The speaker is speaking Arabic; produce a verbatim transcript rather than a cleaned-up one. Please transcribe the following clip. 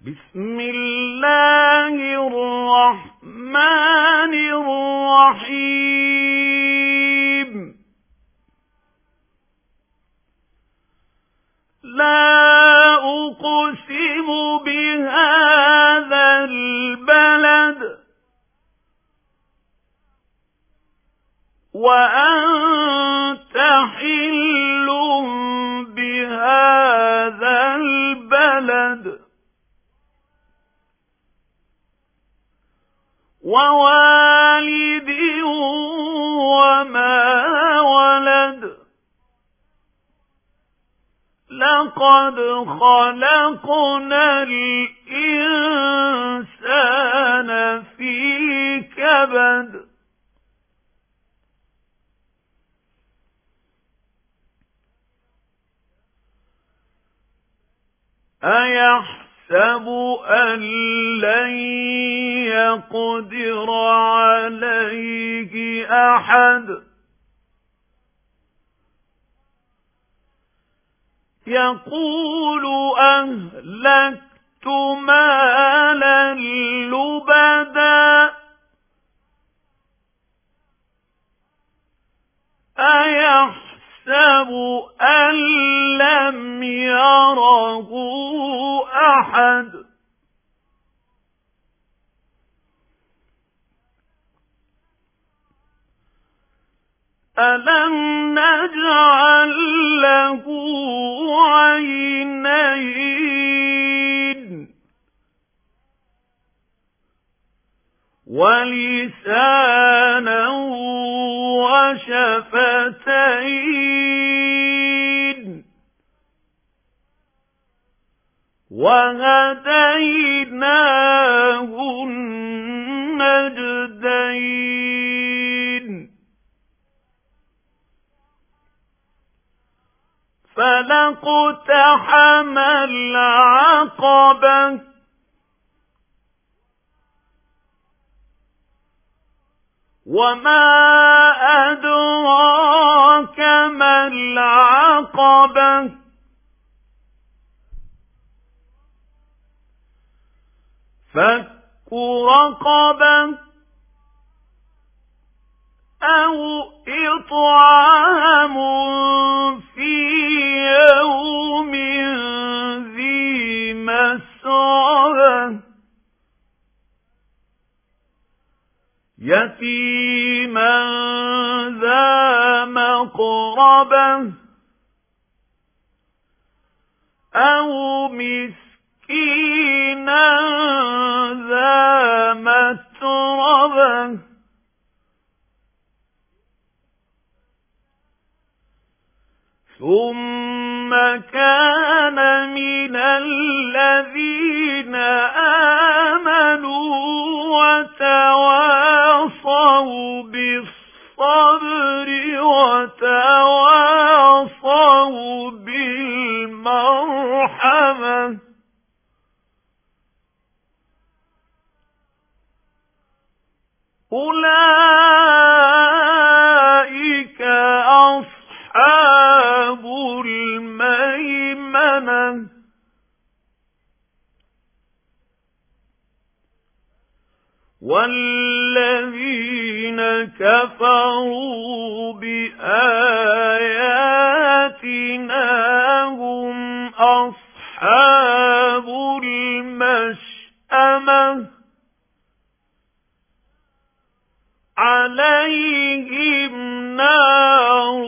بسم الله الرحمن الرحيم. لا أقسم بهذا البلد وأنت حل بهذا البلد ووالد وما ولد. لقد خلقنا الإنسان في كبد. أيحسب أن لن يقدر عليه أحد. يقول أهلكت مالا لبدا. أيحسب أن لم يره أحد. ألم نجعل له عينين ولسانا وشفتين وهديناه النجدين. فلاقتحم العقبة وما أدراك ما العقبة. فك رقبة أو إطعام في يوم ذي مسغبة يتيما ذا مقربة أو مسكينا ذا متربة ثم كان من الذين آمنوا وتواصوا بالصبر وتواصوا بالمرحمة. أولئك أصحاب الميمنة. والذين كفروا بآياتنا هم أصحاب المشأمة عليهم نار